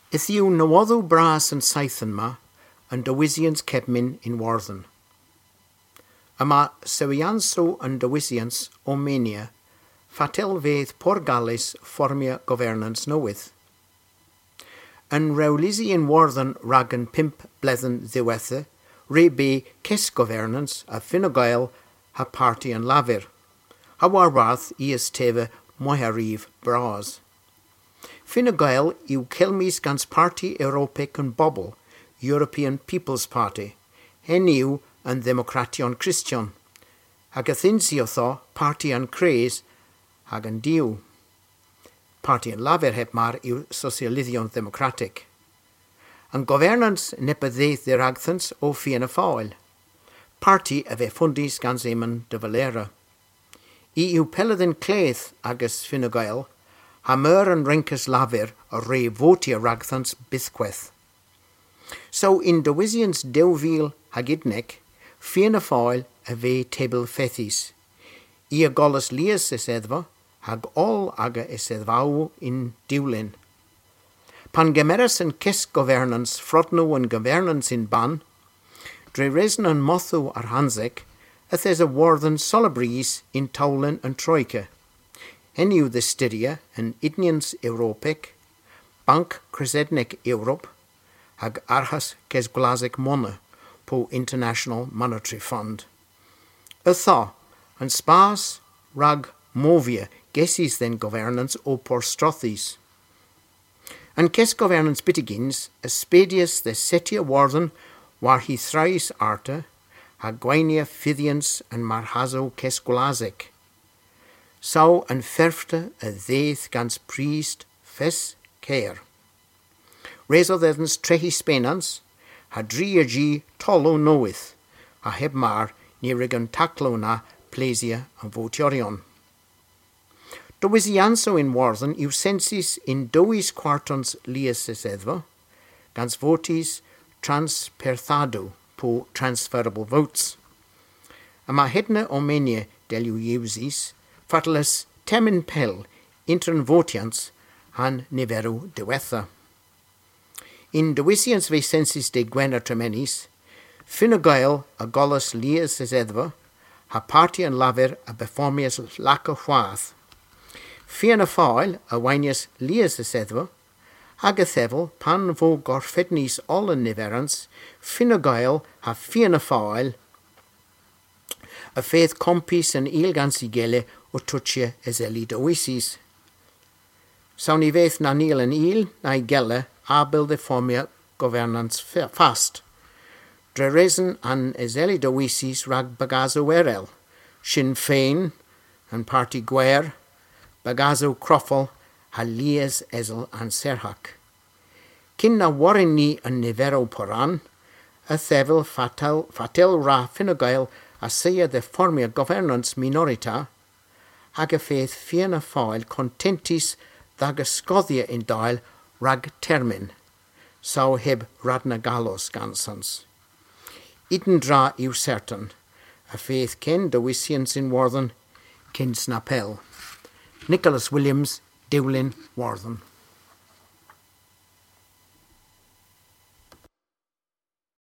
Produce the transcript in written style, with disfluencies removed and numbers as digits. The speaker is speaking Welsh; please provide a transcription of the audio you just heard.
Is yw newodw bras yn saithan ma, yn dywisians cebmin in Warthen. Yma sewiansw yn dywisians Omenia, fatel fedd Porgalis formia governance newydd. Yn rewlisi in Warthen rag yn 5 blwyddyn ddiwetha, be kes governance a Fine ha party yn lafur. Ha warwarth I ystef moharif bras. Fine Gael yw celmis gans Party Europec yn bobl, European People's Party, hen yw yn Ddemocration Christian, hag a thinsiotho Party yn Cres hag yn diw. Party yn lafur heb mar yw Socialiddion Democratic. Yn governance nepyddeith ddir agthans o Fianna Fáil. Party a fe fundis gans Eamon de Valera. I yw pelyddyn cleith agos Fine Gael, ha myr yn rincus lafur o re votia ragthans bythqueth. So in dywisians 2000 hag idnec, Fianna Fáil a fe tebl fethis. I agolus lias eseddfa, hag all aga eseddfaw in diwlin. Pan gemeras yn kes governance frotno yn governance in ban, dre resn yn mothu ar hansec, athes a Warthen solabris in Towlin and Troika. Hen yw the styria yn Idnians Europec, Bank Cresednec Europe, hag arhas kes glasec mona po International Monetary Fund. Y tho, yn spas rag movia gesis then governance o porstроthis. Yn kes governance bitigins, ysbedius the setia Warthen war hi thrais arta, hag gwainia fiddians yn marhazo kes glasec. Sau yn ferfta a ddeith gans priest fes ceir. Reso ddedans trehi spenans, ha dri a gi tolo nowyth, a heb mar ni rigan taclo na plesia yn votiorion. Dywisianso in Warthen yw sensis in dowis quartons lias eseddfa, gans votis transperthado po transferable votes. Yma hedna Omenia deliw iwsis, fatalas temin pel intern votians han niferw diwetha. In dywisians fe sensis de Gwener tremenis, Fine Gael a golus lias eseddfa, ha party yn lafur a beformias lac o chwath. Fianna Fáil a wainias lias eseddfa, hag a thefel pan fo gorffednis all yn niferans, Fine Gael ha Fianna Fáil a fedd compis yn ilgans I gele o twtsia eseli dywisis. Sawn I feth na nil yn il na I gele abel de formia governance fast. Dre resen an eseli dywisis rag bagazo werel, Sinn Féin an Party Gwer, bagazo crofol ha lias esel an serhak. Cyn na warin ni yn nifero poran, a thefel fatel ra Fine Gael a seia de formia governance minorita, hag a feth Fianna Fáil contentis dag a sgoddia in dael rag termin, sau heb radna galos gansans. Iden dra yw certain, a feth ken dywisians in Warthen, ken snapel. Nicholas Williams, Dewlin, Warthen.